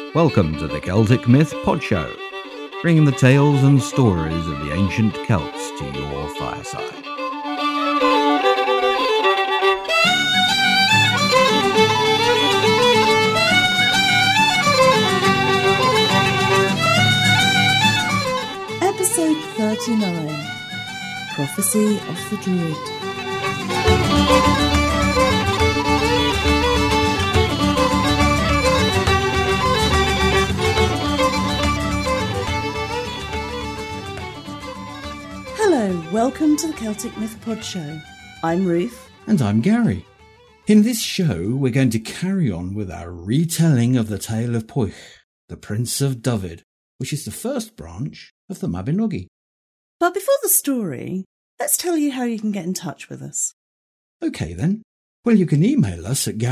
Welcome to the Celtic Myth Pod Show, bringing the tales and stories of the ancient Celts to your fireside. Episode 39, Prophecy of the Druid. Hello, welcome to the Celtic Myth Pod Show. I'm Ruth. And I'm Gary. In this show, we're going to carry on with our retelling of the tale of Pwyll, the Prince of Dyfed, which is the first branch of the Mabinogi. But before the story, let's tell you how you can get in touch with us. OK then. Well, you can email us at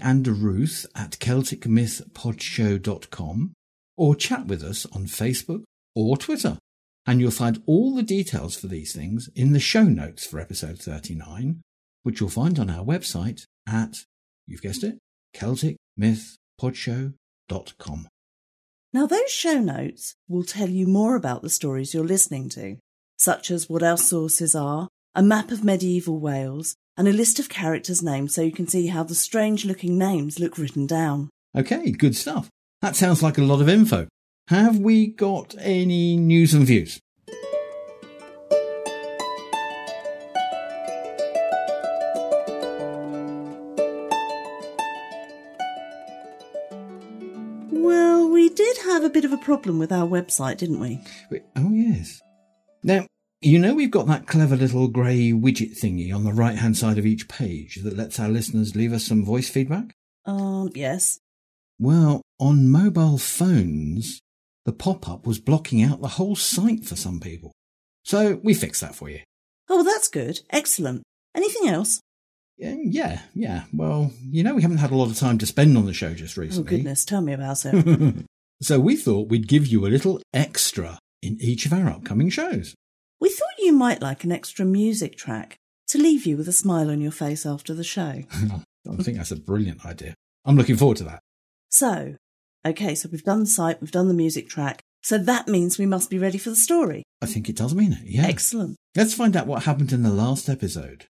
garyandruth@celticmythpodshow.com or chat with us on Facebook or Twitter. And you'll find all the details for these things in the show notes for episode 39, which you'll find on our website at, you've guessed it, celticmythpodshow.com. Now, those show notes will tell you more about the stories you're listening to, such as what our sources are, a map of medieval Wales, and a list of characters' names so you can see how the strange-looking names look written down. OK, good stuff. That sounds like a lot of info. Have we got any news and views? Well, we did have a bit of a problem with our website, didn't we? Oh, yes. Now, you know we've got that clever little grey widget thingy on the right-hand side of each page that lets our listeners leave us some voice feedback? Yes. Well, on mobile phones, the pop-up was blocking out the whole site for some people. So we fixed that for you. Oh, well, that's good. Excellent. Anything else? Yeah. Well, you know we haven't had a lot of time to spend on the show just recently. Oh, goodness, tell me about it. So we thought we'd give you a little extra in each of our upcoming shows. We thought you might like an extra music track to leave you with a smile on your face after the show. I think that's a brilliant idea. I'm looking forward to that. So we've done the site, we've done the music track, so that means we must be ready for the story. I think it does mean it, yeah. Excellent. Let's find out what happened in the last episode.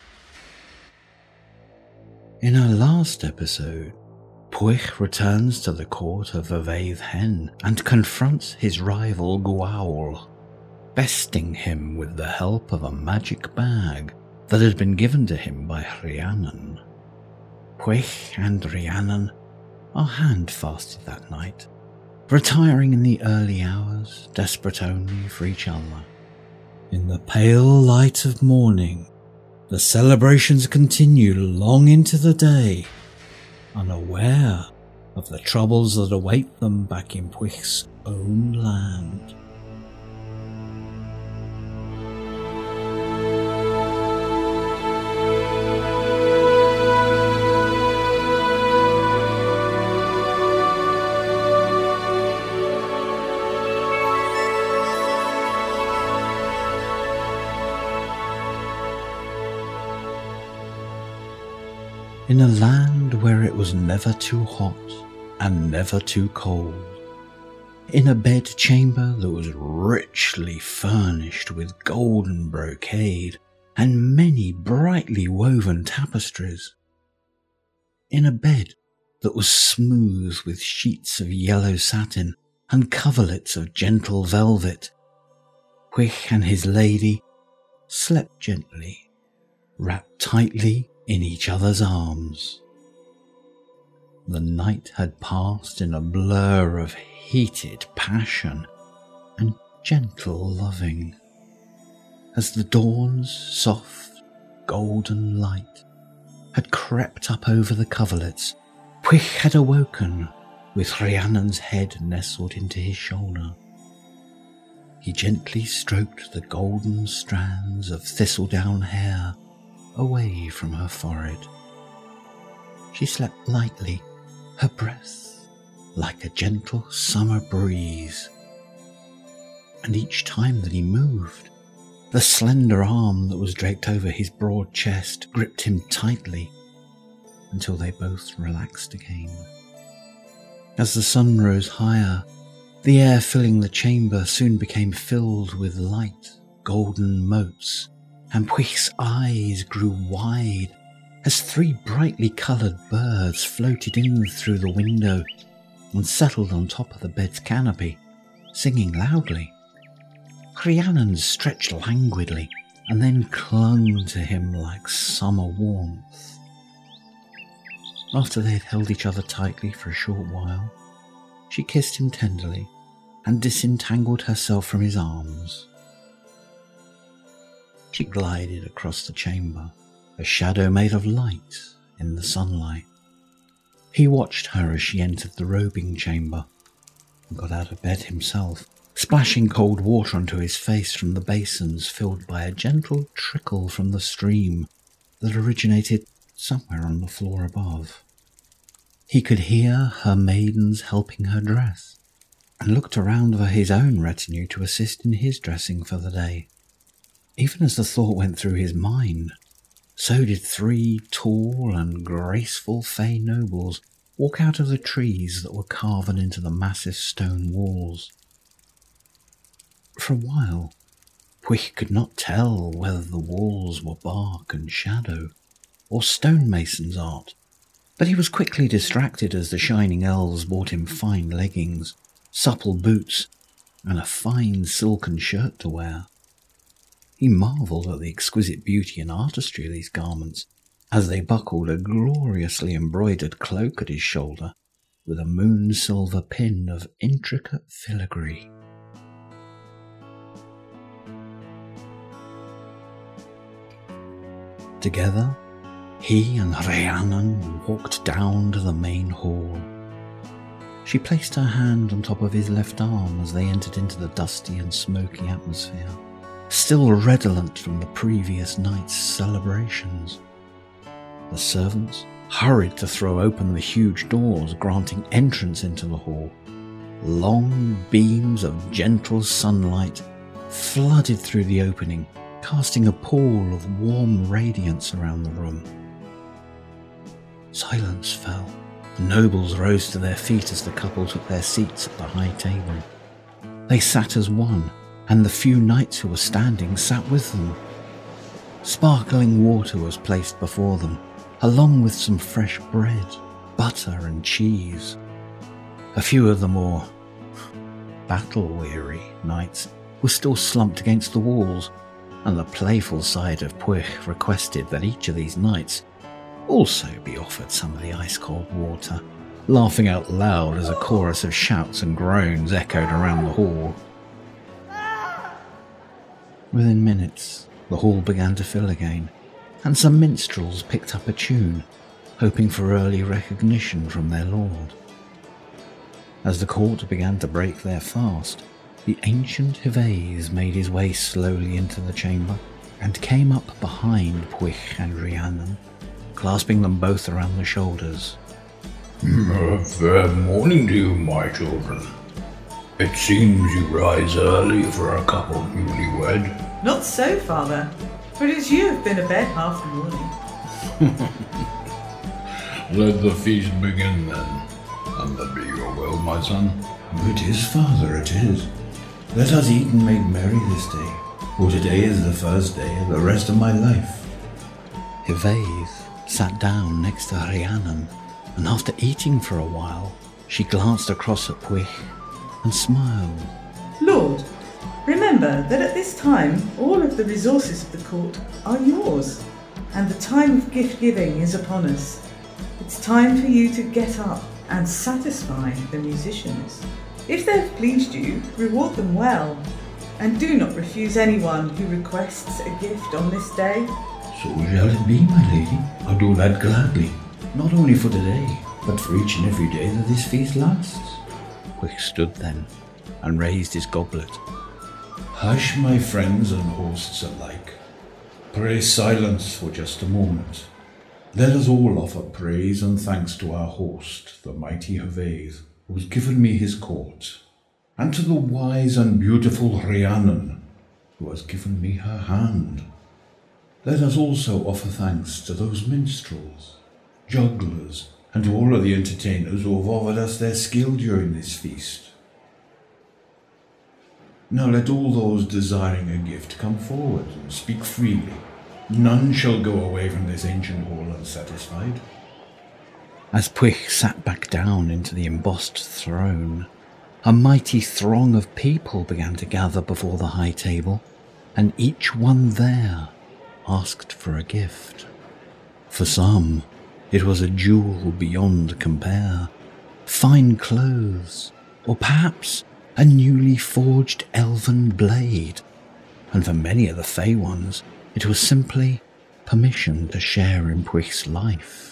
In our last episode, Pwyll returns to the court of Yfedd Hen and confronts his rival Gwawl, besting him with the help of a magic bag that had been given to him by Rhiannon. Pwyll and Rhiannon are handfasted that night, retiring in the early hours, desperate only for each other. In the pale light of morning, the celebrations continue long into the day, unaware of the troubles that await them back in Pwyll's own land. In a land where it was never too hot and never too cold, in a bed chamber that was richly furnished with golden brocade and many brightly woven tapestries, in a bed that was smooth with sheets of yellow satin and coverlets of gentle velvet, Pwyll and his lady slept gently, wrapped tightly in each other's arms. The night had passed in a blur of heated passion and gentle loving, as the dawn's soft, golden light had crept up over the coverlets. Pwyll had awoken with Rhiannon's head nestled into his shoulder. He gently stroked the golden strands of thistledown hair away from her forehead. She slept lightly, her breath like a gentle summer breeze. And each time that he moved, the slender arm that was draped over his broad chest gripped him tightly until they both relaxed again. As the sun rose higher, the air filling the chamber soon became filled with light, golden motes, and Pwyll's eyes grew wide as 3 brightly coloured birds floated in through the window and settled on top of the bed's canopy, singing loudly. Rhiannon stretched languidly and then clung to him like summer warmth. After they had held each other tightly for a short while, she kissed him tenderly and disentangled herself from his arms. She glided across the chamber, a shadow made of light in the sunlight. He watched her as she entered the robing chamber and got out of bed himself, splashing cold water onto his face from the basins filled by a gentle trickle from the stream that originated somewhere on the floor above. He could hear her maidens helping her dress, and looked around for his own retinue to assist in his dressing for the day. Even as the thought went through his mind, so did 3 tall and graceful fey nobles walk out of the trees that were carven into the massive stone walls. For a while, Pwyll could not tell whether the walls were bark and shadow, or stonemason's art, but he was quickly distracted as the shining elves brought him fine leggings, supple boots, and a fine silken shirt to wear. He marvelled at the exquisite beauty and artistry of these garments, as they buckled a gloriously embroidered cloak at his shoulder with a moon-silver pin of intricate filigree. Together, he and Rhiannon walked down to the main hall. She placed her hand on top of his left arm as they entered into the dusty and smoky atmosphere, still redolent from the previous night's celebrations. The servants hurried to throw open the huge doors, granting entrance into the hall. Long beams of gentle sunlight flooded through the opening, casting a pall of warm radiance around the room. Silence fell. The nobles rose to their feet as the couple took their seats at the high table. They sat as one, and the few knights who were standing sat with them. Sparkling water was placed before them, along with some fresh bread, butter and cheese. A few of the more battle-weary knights were still slumped against the walls, and the playful side of Pwyll requested that each of these knights also be offered some of the ice-cold water, laughing out loud as a chorus of shouts and groans echoed around the hall. Within minutes, the hall began to fill again, and some minstrels picked up a tune, hoping for early recognition from their lord. As the court began to break their fast, the ancient Hyveis made his way slowly into the chamber and came up behind Pwyll and Rhiannon, clasping them both around the shoulders. Fair morning to you, my children. It seems you rise early for a couple newlywed. Not so, father, for it is you have been abed half the morning. Let the feast begin then, and that be your will, my son. It is, father, it is. Let us eat and make merry this day, for today is the first day of the rest of my life. Hyveis sat down next to Rhiannon, and after eating for a while, she glanced across at Pwyll and smiled. Lord, remember that at this time all of the resources of the court are yours, and the time of gift-giving is upon us. It's time for you to get up and satisfy the musicians. If they have pleased you, reward them well, and do not refuse anyone who requests a gift on this day. So shall it be, my lady. I'll do that gladly, not only for today, but for each and every day that this feast lasts. Pwyll stood then and raised his goblet. Hush, my friends and hosts alike. Pray silence for just a moment. Let us all offer praise and thanks to our host, the mighty Hyveis, who has given me his court, and to the wise and beautiful Rhiannon, who has given me her hand. Let us also offer thanks to those minstrels, jugglers, and to all of the entertainers who have offered us their skill during this feast. Now let all those desiring a gift come forward and speak freely. None shall go away from this ancient hall unsatisfied. As Pwych sat back down into the embossed throne, a mighty throng of people began to gather before the high table, and each one there asked for a gift. For some, it was a jewel beyond compare, fine clothes, or perhaps a newly forged elven blade, and for many of the Fey ones, it was simply permission to share in Pwych's life.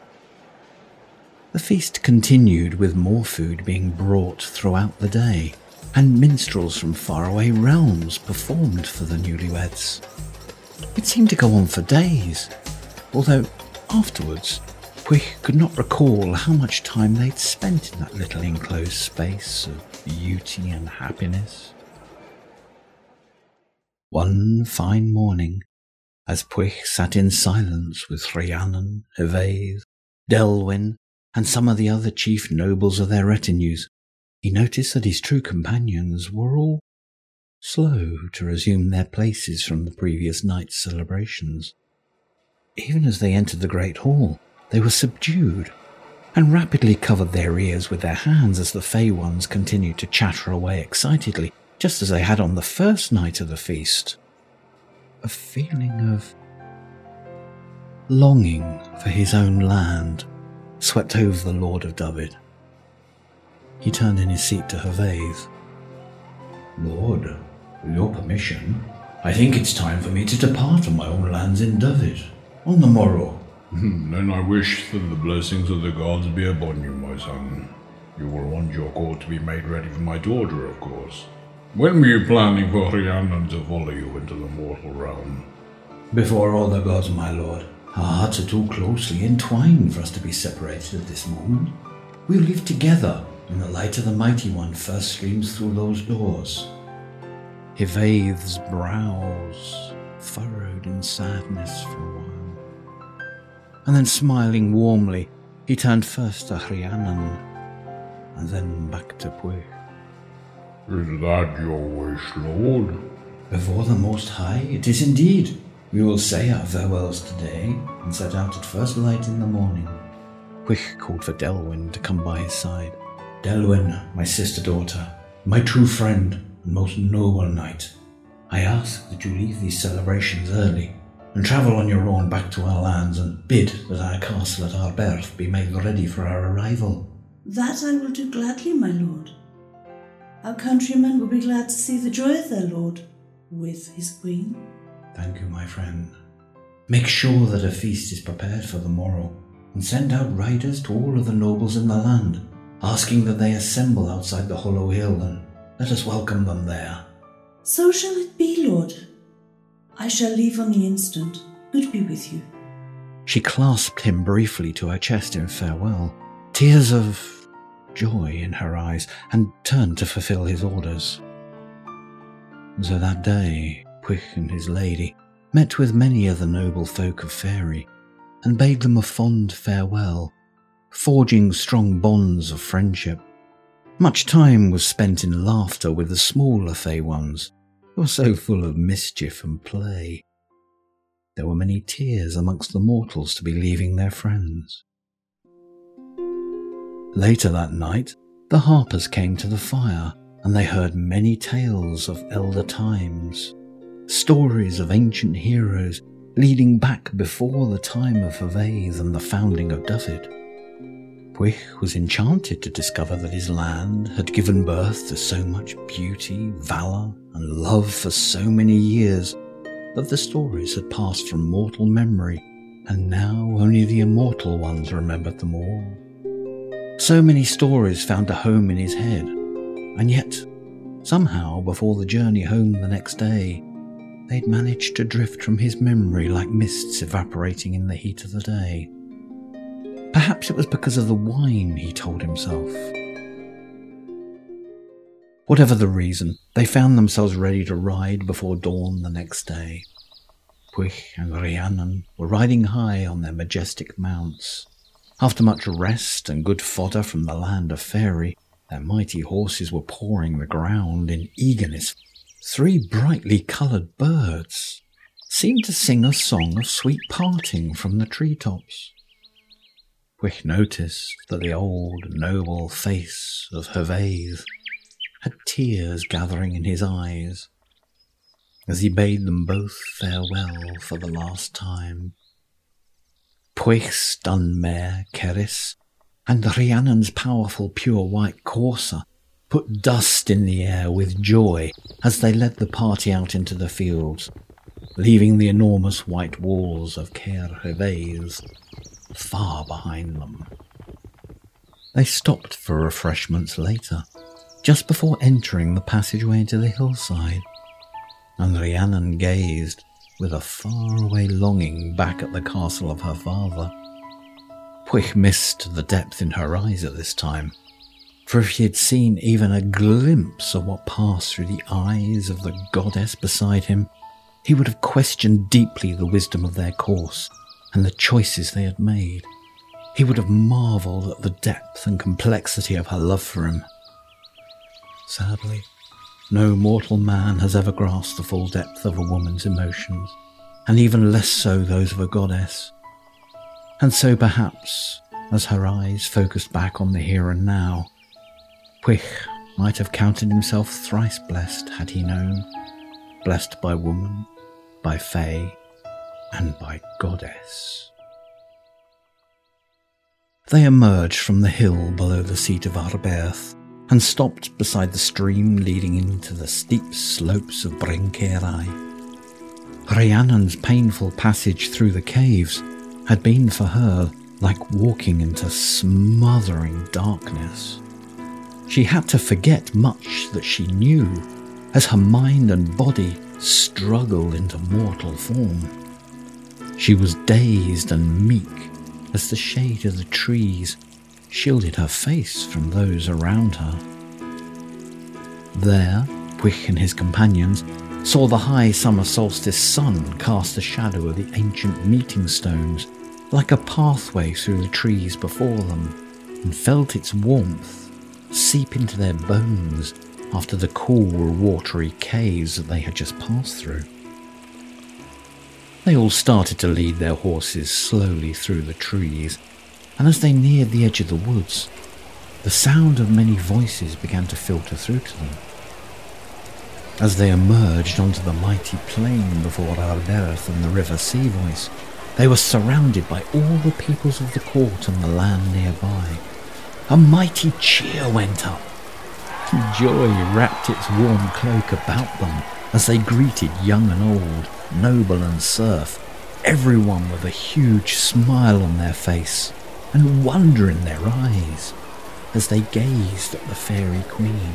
The feast continued with more food being brought throughout the day, and minstrels from faraway realms performed for the newlyweds. It seemed to go on for days, although afterwards Pwych could not recall how much time they'd spent in that little enclosed space of beauty and happiness. One fine morning, as Pwych sat in silence with Rhiannon, Yvaith, Delwyn, and some of the other chief nobles of their retinues, he noticed that his true companions were all slow to resume their places from the previous night's celebrations. Even as they entered the great hall, they were subdued and rapidly covered their ears with their hands as the Fey ones continued to chatter away excitedly, just as they had on the first night of the feast. A feeling of longing for his own land swept over the Lord of Dyfed. He turned in his seat to Yvaith. Lord, with your permission, I think it's time for me to depart from my own lands in Dyfed on the morrow. Then I wish that the blessings of the gods be upon you, my son. You will want your court to be made ready for my daughter, of course. When were you planning for Rhiannon to follow you into the mortal realm? Before all the gods, my lord. Our hearts are too closely entwined for us to be separated at this moment. We'll live together when the light of the Mighty One first streams through those doors. Yvaith's brows furrowed in sadness for a while, and then smiling warmly, he turned first to Rhiannon, and then back to Pwych. Is that your wish, Lord? Before the Most High, it is indeed. We will say our farewells today and set out at first light in the morning. Pwych called for Delwyn to come by his side. Delwyn, my sister-daughter, my true friend and most noble knight, I ask that you leave these celebrations early and travel on your own back to our lands and bid that our castle at our birth be made ready for our arrival. That I will do gladly, my lord. Our countrymen will be glad to see the joy of their lord with his queen. Thank you, my friend. Make sure that a feast is prepared for the morrow, and send out riders to all of the nobles in the land, asking that they assemble outside the Hollow Hill, and let us welcome them there. So shall it be, lord. I shall leave on the instant. Good be with you. She clasped him briefly to her chest in farewell, tears of joy in her eyes, and turned to fulfill his orders. So that day, Pwych and his lady met with many of the noble folk of Faerie, and bade them a fond farewell, forging strong bonds of friendship. Much time was spent in laughter with the smaller Fey ones, who were so full of mischief and play. There were many tears amongst the mortals to be leaving their friends. Later that night, the harpers came to the fire, and they heard many tales of elder times, stories of ancient heroes leading back before the time of Yvaith and the founding of Dyfed. Pwych was enchanted to discover that his land had given birth to so much beauty, valour, and love for so many years that the stories had passed from mortal memory, and now only the immortal ones remembered them all. So many stories found a home in his head, and yet, somehow, before the journey home the next day, they'd managed to drift from his memory like mists evaporating in the heat of the day. Perhaps it was because of the wine, he told himself. Whatever the reason, they found themselves ready to ride before dawn the next day. Pwych and Rhiannon were riding high on their majestic mounts. After much rest and good fodder from the land of Faerie, their mighty horses were pawing the ground in eagerness. 3 brightly coloured birds seemed to sing a song of sweet parting from the treetops. Pwyll noticed that the old, noble face of Herveyth had tears gathering in his eyes as he bade them both farewell for the last time. Pwyll's dun mare, Cerys, and Rhiannon's powerful pure white courser put dust in the air with joy as they led the party out into the fields, leaving the enormous white walls of Caer Herveyth far behind them. They stopped for refreshments later, just before entering the passageway into the hillside, and Rhiannon gazed with a faraway longing back at the castle of her father. Pwyll missed the depth in her eyes at this time, for if he had seen even a glimpse of what passed through the eyes of the goddess beside him, he would have questioned deeply the wisdom of their course and the choices they had made. He would have marvelled at the depth and complexity of her love for him. Sadly, no mortal man has ever grasped the full depth of a woman's emotions, and even less so those of a goddess. And so perhaps, as her eyes focused back on the here and now, Pwyll might have counted himself thrice blessed had he known, blessed by woman, by fae, and by goddess. They emerged from the hill below the seat of Arberth and stopped beside the stream leading into the steep slopes of Bryn Cerrai. Rhiannon's painful passage through the caves had been for her like walking into smothering darkness. She had to forget much that she knew as her mind and body struggled into mortal form. She was dazed and meek as the shade of the trees shielded her face from those around her. There, Pwyll and his companions saw the high summer solstice sun cast a shadow of the ancient meeting stones like a pathway through the trees before them, and felt its warmth seep into their bones after the cool, watery caves that they had just passed through. They all started to lead their horses slowly through the trees, and as they neared the edge of the woods, the sound of many voices began to filter through to them. As they emerged onto the mighty plain before Arberth and the River Seavoice, they were surrounded by all the peoples of the court and the land nearby. A mighty cheer went up. Joy wrapped its warm cloak about them as they greeted young and old, noble and serf, everyone with a huge smile on their face and wonder in their eyes as they gazed at the fairy queen.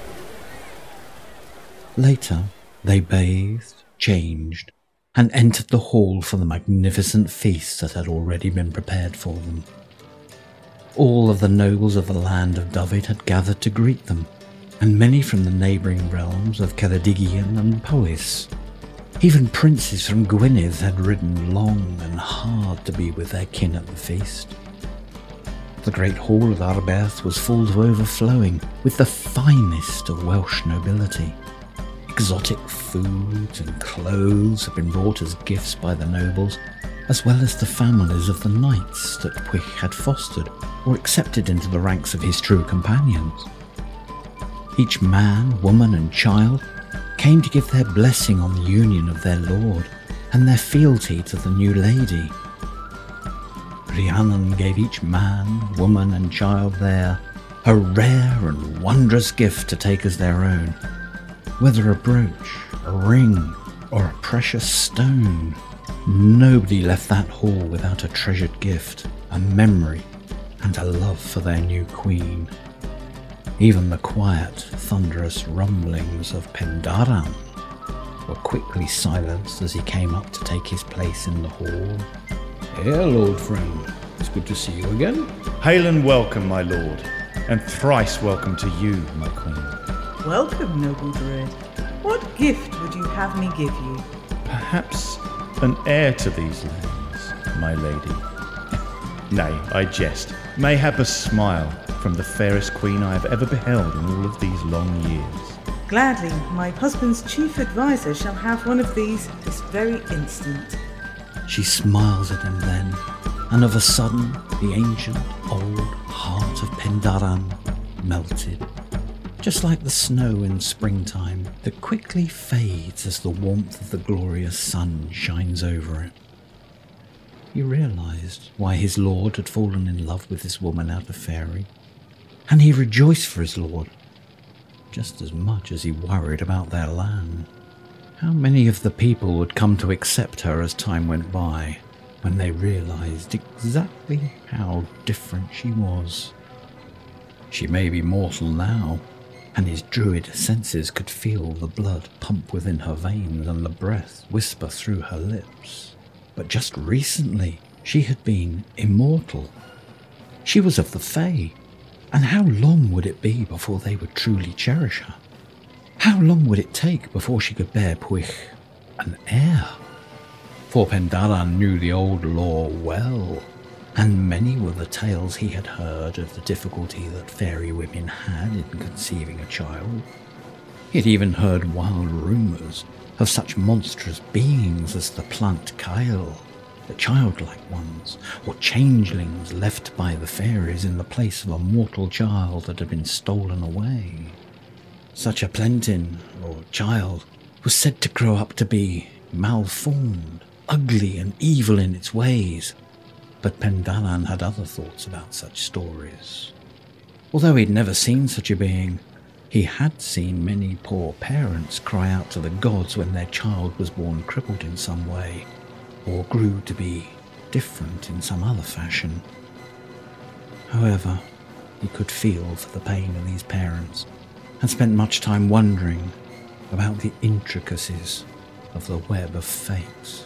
Later, they bathed, changed, and entered the hall for the magnificent feast that had already been prepared for them. All of the nobles of the land of Dyfed had gathered to greet them, and many from the neighbouring realms of Ceredigion and Powys. Even princes from Gwynedd had ridden long and hard to be with their kin at the feast. The great hall of Arberth was full to overflowing with the finest of Welsh nobility. Exotic foods and clothes had been brought as gifts by the nobles, as well as the families of the knights that Pwyll had fostered or accepted into the ranks of his true companions. Each man, woman and child came to give their blessing on the union of their lord and their fealty to the new lady. Rhiannon gave each man, woman and child there a rare and wondrous gift to take as their own, whether a brooch, a ring, or a precious stone. Nobody left that hall without a treasured gift, a memory, and a love for their new queen. Even the quiet, thunderous rumblings of Pendaran were quickly silenced as he came up to take his place in the hall. Hail, old friend. It's good to see you again. Hail and welcome, my lord, and thrice welcome to you, my queen. Welcome, noble druid. What gift would you have me give you? Perhaps an heir to these lands, my lady. Nay, I jest. Mayhap a smile from the fairest queen I have ever beheld in all of these long years. Gladly, my husband's chief adviser shall have one of these this very instant. She smiles at him then, and of a sudden the ancient old heart of Pendaran melted, just like the snow in springtime that quickly fades as the warmth of the glorious sun shines over it. He realised why his lord had fallen in love with this woman out of fairy, and he rejoiced for his lord, just as much as he worried about their land. How many of the people would come to accept her as time went by, when they realised exactly how different she was? She may be mortal now, and his druid senses could feel the blood pump within her veins and the breath whisper through her lips. But just recently, she had been immortal. She was of the Fae, and how long would it be before they would truly cherish her? How long would it take before she could bear Puig, an heir? For Pendaran knew the old law well, and many were the tales he had heard of the difficulty that fairy women had in conceiving a child. He had even heard wild rumours of such monstrous beings as the plant Kyle, the childlike ones, or changelings left by the fairies in the place of a mortal child that had been stolen away. Such a plentin, or child, was said to grow up to be malformed, ugly and evil in its ways, but Pendaran had other thoughts about such stories. Although he'd never seen such a being, he had seen many poor parents cry out to the gods when their child was born crippled in some way, or grew to be different in some other fashion. However, he could feel for the pain of these parents, and spent much time wondering about the intricacies of the web of fate.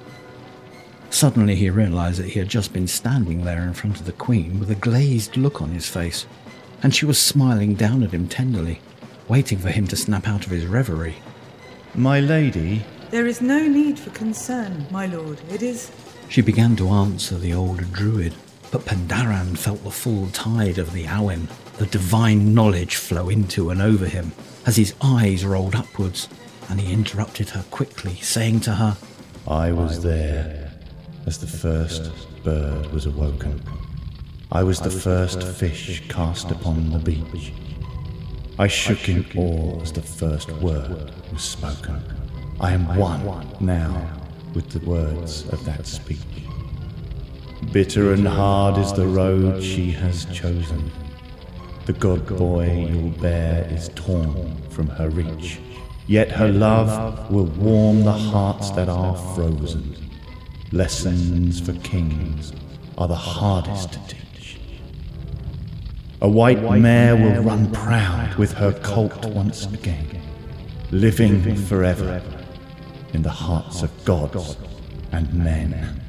Suddenly he realised that he had just been standing there in front of the Queen with a glazed look on his face, and she was smiling down at him tenderly, waiting for him to snap out of his reverie. My lady... There is no need for concern, my lord. It is... She began to answer the old druid, but Pendaran felt the full tide of the Awen, the divine knowledge, flow into and over him as his eyes rolled upwards, and he interrupted her quickly, saying to her, I was there as the first bird was awoken. I was the first fish cast upon the beach. I shook in awe as the first word was spoken. I am one now with the words of that speech. Bitter and hard is the road she has chosen. The god boy you'll bear is torn from her reach, yet her love will warm the hearts that are frozen. Lessons for kings are the hardest to teach. A white mare will run proud with her colt once again, living forever in the hearts of gods and men.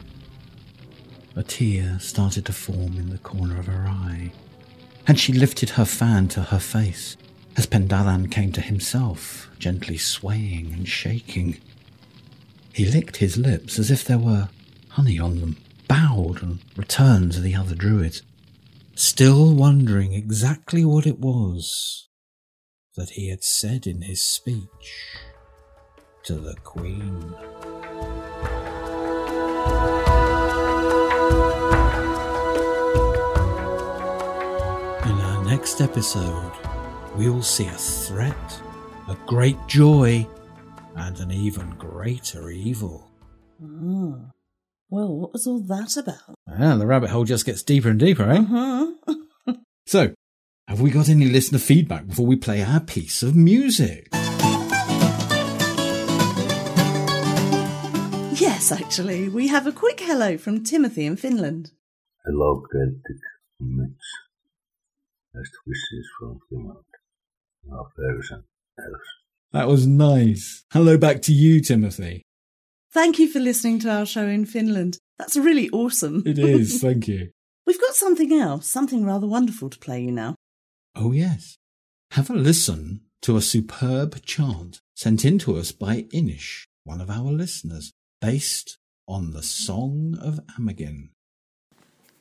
A tear started to form in the corner of her eye, and she lifted her fan to her face as Pendaran came to himself, gently swaying and shaking. He licked his lips as if there were honey on them, bowed and returned to the other druids, still wondering exactly what it was that he had said in his speech to the Queen. In our next episode, we will see a threat, a great joy, and an even greater evil. Oh. Well, what was all that about? And the rabbit hole just gets deeper and deeper, eh? Uh-huh. So, have we got any listener feedback before we play our piece of music? Yes, actually. We have a quick hello from Timothy in Finland. Hello, Celtic Image. Best wishes from Finland. Our fairies and elves. That was nice. Hello back to you, Timothy. Thank you for listening to our show in Finland. That's really awesome. It is, thank you. We've got something else, something rather wonderful to play you now. Oh, yes. Have a listen to a superb chant sent in to us by Inish, one of our listeners, based on the Song of Amagin.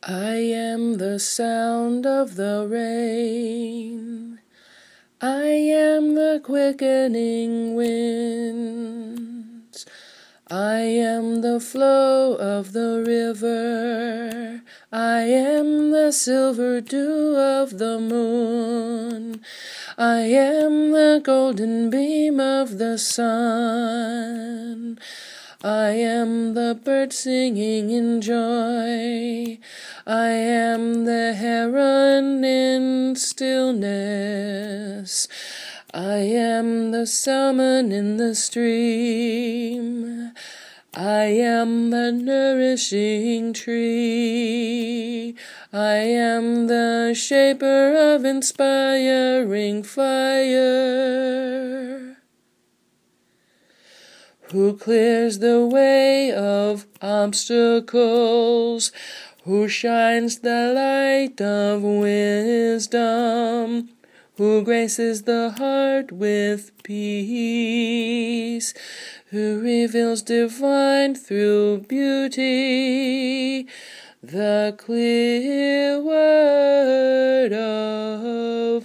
I am the sound of the rain. I am the quickening winds. I am the flow of the river. I am the silver dew of the moon. I am the golden beam of the sun. I am the bird singing in joy. I am the heron in stillness. I am the salmon in the stream. I am the nourishing tree. I am the shaper of inspiring fire, who clears the way of obstacles, who shines the light of wisdom, who graces the heart with peace, who reveals divine through beauty, the clear word of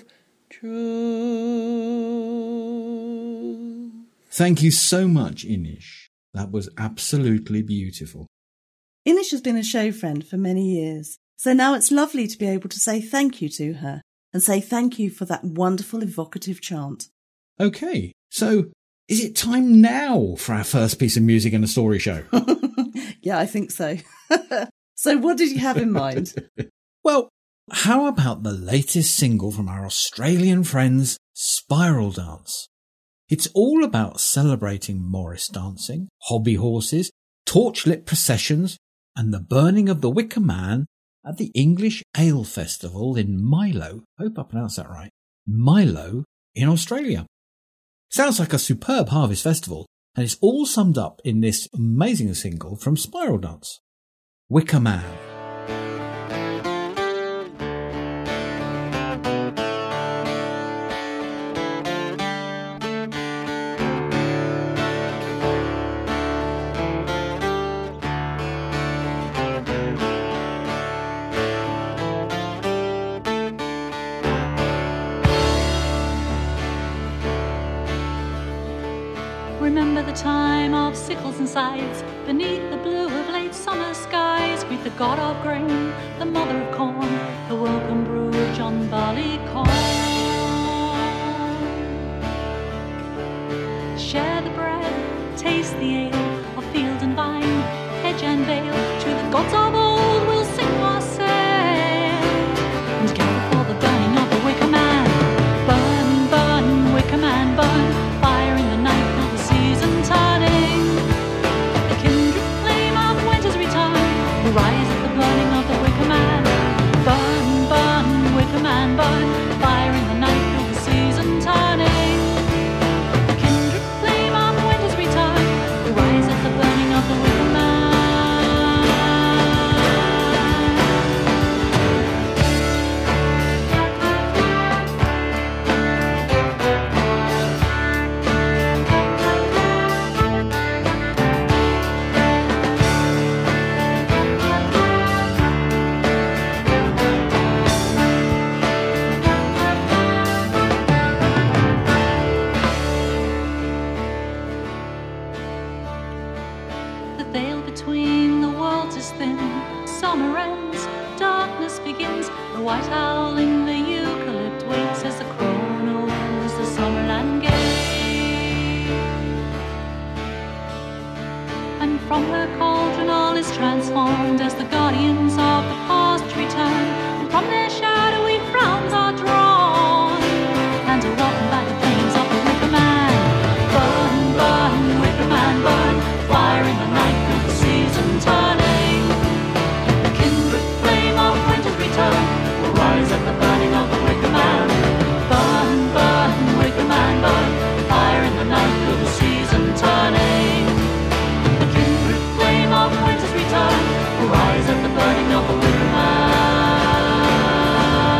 truth. Thank you so much, Inish. That was absolutely beautiful. Inish has been a show friend for many years, so now it's lovely to be able to say thank you to her and say thank you for that wonderful evocative chant. Okay, so is it time now for our first piece of music in the story show? Yeah, I think so. So what did you have in mind? Well, how about the latest single from our Australian friends, Spiral Dance? It's all about celebrating Morris dancing, hobby horses, torchlit processions, and the burning of the Wicker Man at the English Ale Festival in Milo. Hope I pronounced that right. Milo in Australia. Sounds like a superb harvest festival, and it's all summed up in this amazing single from Spiral Dance, Wicker Man. Remember the time of sickles and scythes, beneath the blue of late summer skies. Greet the god of grain, the mother of corn, the welcome brood on Ballycorn. Share the bread, taste the ale of field and vine, hedge and vale. To the gods of old we'll sing our say, and gather for the burning of the Wicker Man. Burn, burn, Wicker Man, burn. Fire in the night, till the season turning. The kindred flame of winter's return will rise at the burning of the Wicker Man. Burn, burn, Wicker Man, burn. Fire in the night, till the season turning. The kindred flame of winter's return will rise at the burning of the Wicker Man. The veil between the worlds is thin. Summer ends, darkness begins. The white owl in the eucalypt waits as the crow knows the summerland gate. And from her cauldron all is transformed as the guardians of the past return. And from their shadowy frowns are drawn, and are welcomed by the flames of the Wicker Man. Burn, burn, Wicker Man, burn. Fire in the night with the season turning. The kindred flame of winter's return will rise at the burning of the Wicker Man. Burn, burn, Wicker Man, burn. Fire in the night with the season turning. The kindred flame of winter's return will rise at the burning of the Wicker Man.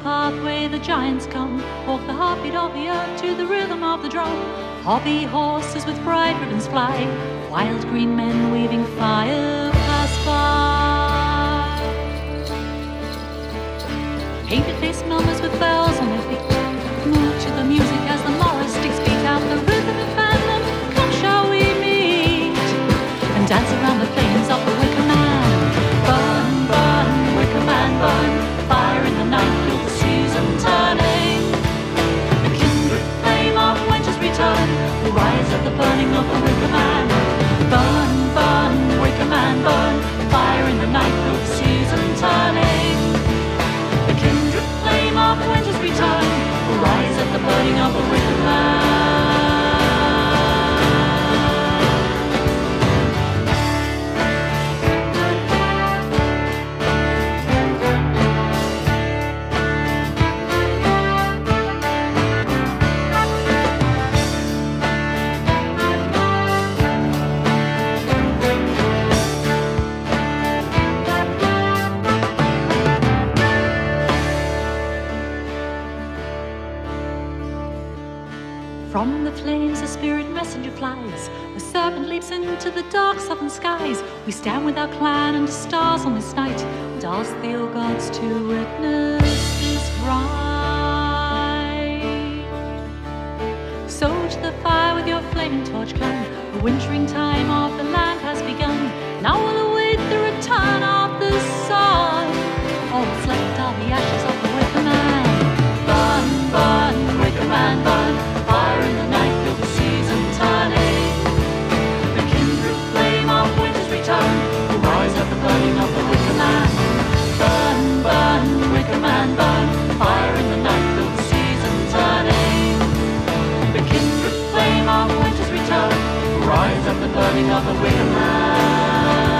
pathway the giants come. Walk the heartbeat of the earth to the rhythm of the drum. Hobby horses with bright ribbons fly. Wild green men weaving fire pass by. Painted-faced mummers with bells on their feet move to the music as the morris sticks beat out the rhythm and fandom. Come, shall we meet and dance around the flames of the wicker man? Burn, burn, wicker man, burn. Fire in the night, feel the season turning. The kindred flame of winter's return will rise at the burning of the wicker man. Burn, burn, wicker man, burn. Fire in the night, feel the season turning. The kindred flame of winter's return will rise at the burning of the wicker man. From the flames a spirit messenger flies. A serpent leaps into the dark southern skies. We stand with our clan under stars on this night and ask the old gods to witness this rite. So to the fire with your flaming torch clan. The wintering time of the land has begun. Now we'll await the return of the sun. All that's left are the ashes of the wicker man. Burn, burn, wicker man, burn. Fire in the night, feel the season turning. The kindred flame of winter's return will rise at the burning of the wicker man. Burn, burn, wicker man, burn. Fire in the night, feel the season turning. The kindred flame of winter's return will rise at the burning of the wicker man.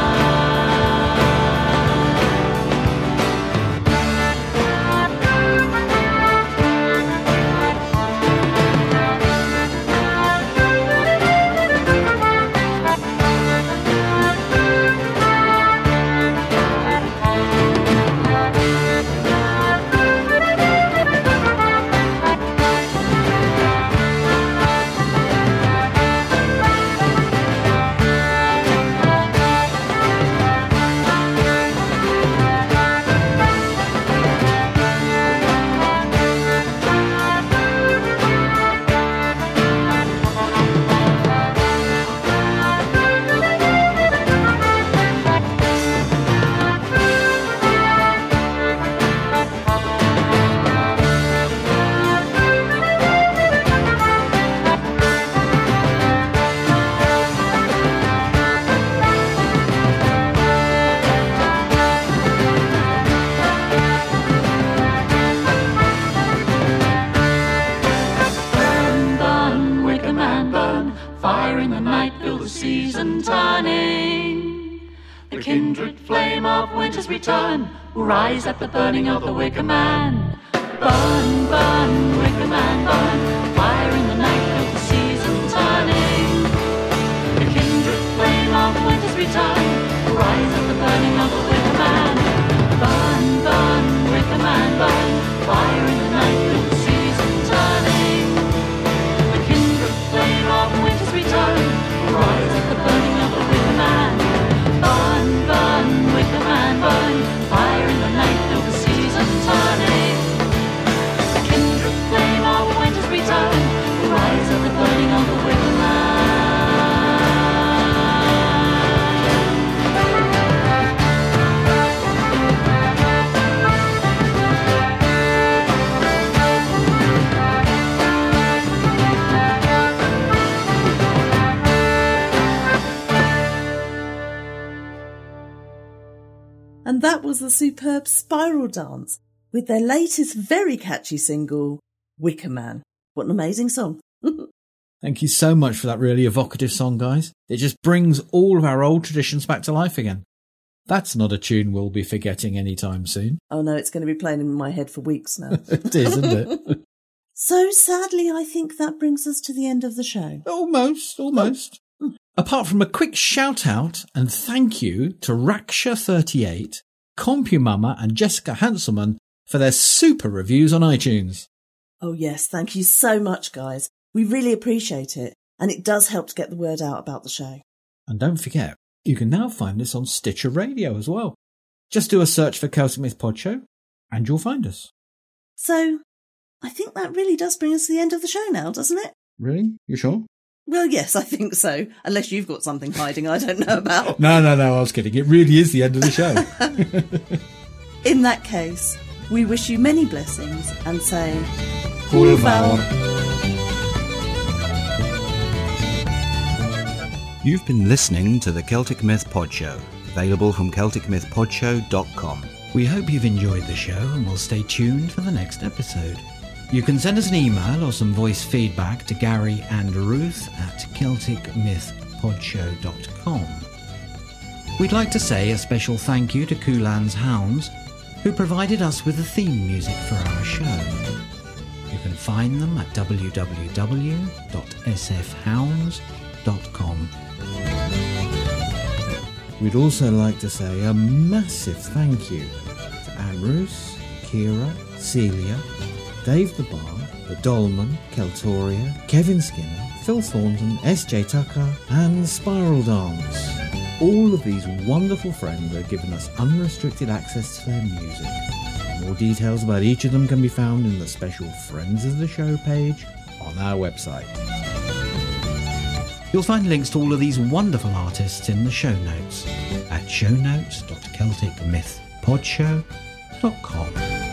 Fire in the night, feel the season turning. The kindred flame of winter's return will rise at the burning of the wicker man. Burn, burn, wicker man, burn. Fire in the night, feel the season turning. The kindred flame of winter's return will rise at the burning of the wicker man. Burn, burn, wicker man, burn. Fire in the night, feel the season turning. The kindred flame of winter's return will rise at the burning of the wicker man. Burn, burn, wicker man, burn. Fire in the night, feel the season turning. The kindred flame of winter's return will rise at the burning of the wicker man. And that was the superb Spiral Dance with their latest very catchy single, Wicker Man. What an amazing song. Thank you so much for that really evocative song, guys. It just brings all of our old traditions back to life again. That's not a tune we'll be forgetting anytime soon. Oh no, it's going to be playing in my head for weeks now. It is, isn't it? So sadly, I think that brings us to the end of the show. Almost. Apart from a quick shout out and thank you to Raksha38, CompuMama and Jessica Hanselman for their super reviews on iTunes. Oh yes, thank you so much, guys. We really appreciate it, and it does help to get the word out about the show. And don't forget, you can now find us on Stitcher Radio as well. Just do a search for Celtic Myth Pod Show, and you'll find us. So, I think that really does bring us to the end of the show now, doesn't it? Really? You sure? Well, yes, I think so. Unless you've got something hiding I don't know about. No, I was kidding. It really is the end of the show. In that case, we wish you many blessings and say... Hulval. You've been listening to the Celtic Myth Pod Show, available from CelticMythPodShow.com. We hope you've enjoyed the show and will stay tuned for the next episode. You can send us an email or some voice feedback to Gary and Ruth at CelticMythPodShow.com. We'd like to say a special thank you to Kulan's Hounds, who provided us with the theme music for our show. You can find them at www.sfhounds.com. We'd also like to say a massive thank you to Ambrose, Kira, Celia, Dave the Bar, The Dolman, Keltoria, Kevin Skinner, Phil Thornton, SJ Tucker and Spiral Dance. All of these wonderful friends have given us unrestricted access to their music. More details about each of them can be found in the special Friends of the Show page on our website. You'll find links to all of these wonderful artists in the show notes at shownotes.celticmythpodshow.com.